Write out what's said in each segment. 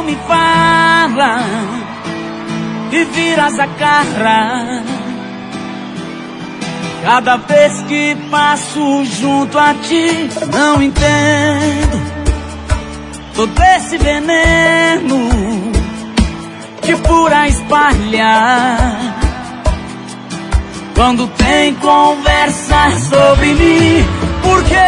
não me fala e viras a cara cada vez que passo junto a ti. Não entendo todo esse veneno que por aí espalha quando tem conversa sobre mim. Por que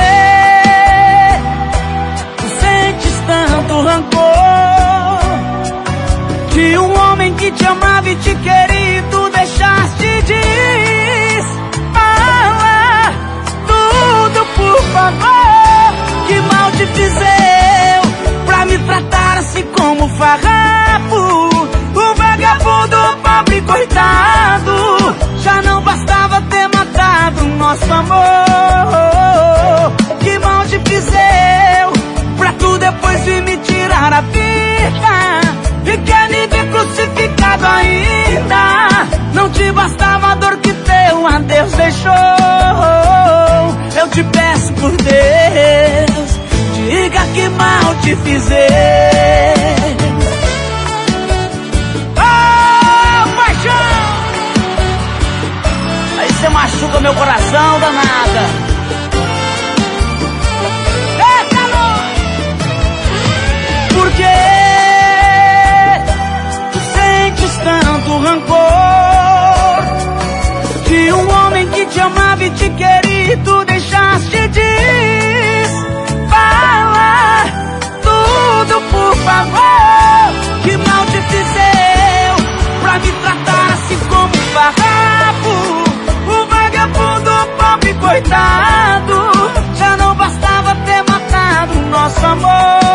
tu sentes tanto rancor de um homem que te amava e te queria e tu deixaste de ir? Fala tudo, por favor. Que mal te fiz eu pra me tratar assim como farrapo? O vagabundo, pobre coitado, já não bastava ter matado nosso amor. Que mal te fiz eu pra tu depois vir me tirar a vida e quer me ver crucificado ainda? Não te bastava a dor que teu adeus deixou. Eu te peço por Deus, diga que mal te fiz eu. Você machuca meu coração, danada. Eita, por que tu sentes tanto rancor de um homem que te amava e te queria e tu deixaste de ir? Fala tudo, por favor. Que mal te fiz eu pra me tratar assim como farrapo? O vagabundo, pobre coitado, já não bastava ter matado nosso amor.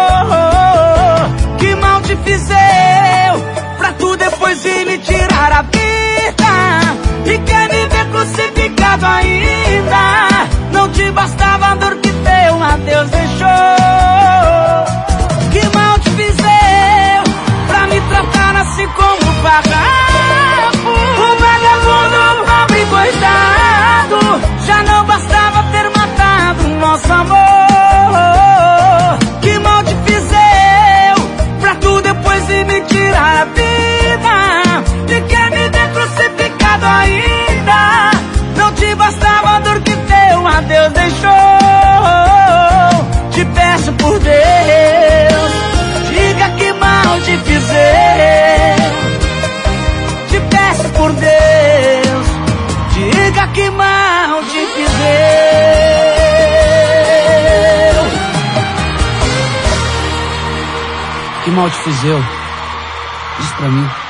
Que mal te fiz eu pra tu depois vir me tirar a vida e quer me ver crucificado ainda? Não te bastava a dor que teu adeus deixou. Que mal te fiz eu pra me tratar assim como farrapo? O vagabundo, pobre coitado, já não bastava ter matado nosso amor. Que mal te fiz eu pra tu depois vir me tirar a vida e quer me ver crucificado ainda? Não te bastava a dor que teu adeus deixou. Te peço por Deus, diga que mal te fiz eu. Te peço por Deus, diga que mal te fiz eu. Que mal te fiz eu? Diz pra mim.